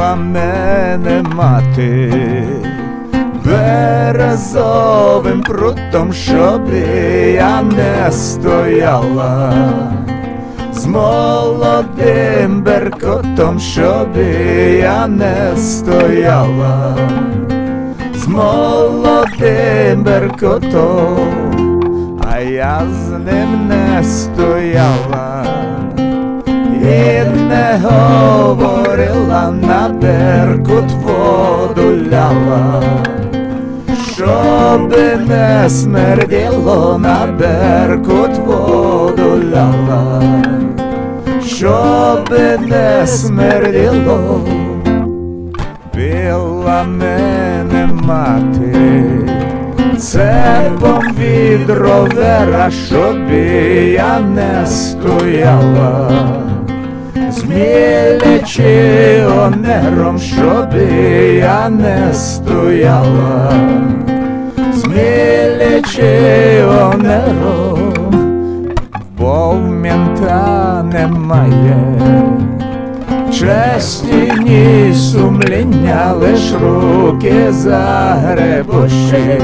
Била мене мати березовим прутом, щоби я не стояла, з молодим беркутом, щоби я не стояла, з молодим беркутом, а я з ним не стояла і не говорила, на беркут воду ляла, щоби не смерділо, на беркут воду ляла, щоби не смерділо. Била мене мати цепом від ровера, щоби я не стояла, з міліціонером, щоби я не стояла, з міліціонером, бо в мента немає честі, ні сумління, лиш руки загребущі,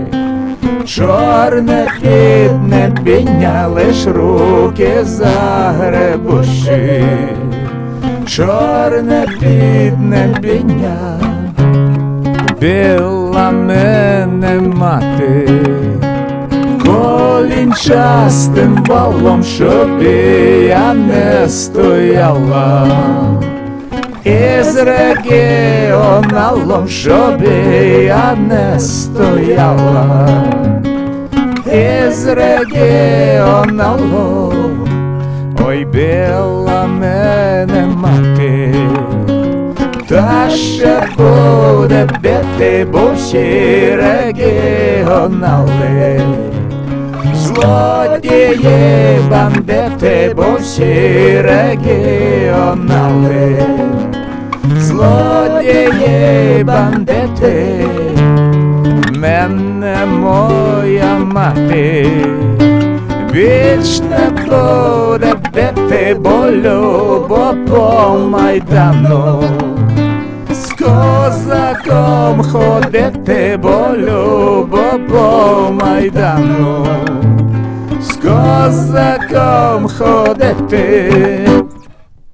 чорне піднебіння, лиш руки загребущі, чорне піднебіння. Била мене мати колінчастим валом, щоби я не стояла, із регіоналом, щоби я не стояла, із регіоналом. Ой, била мене мати, та ще буде бити, бо всі регіонали, злодії, бандити, бо всі регіонали, злодії, бандити. Мене моя мати більш не буде бити, бо любо по Майдану з козаком ходити, бо любо по Майдану з козаком ходити.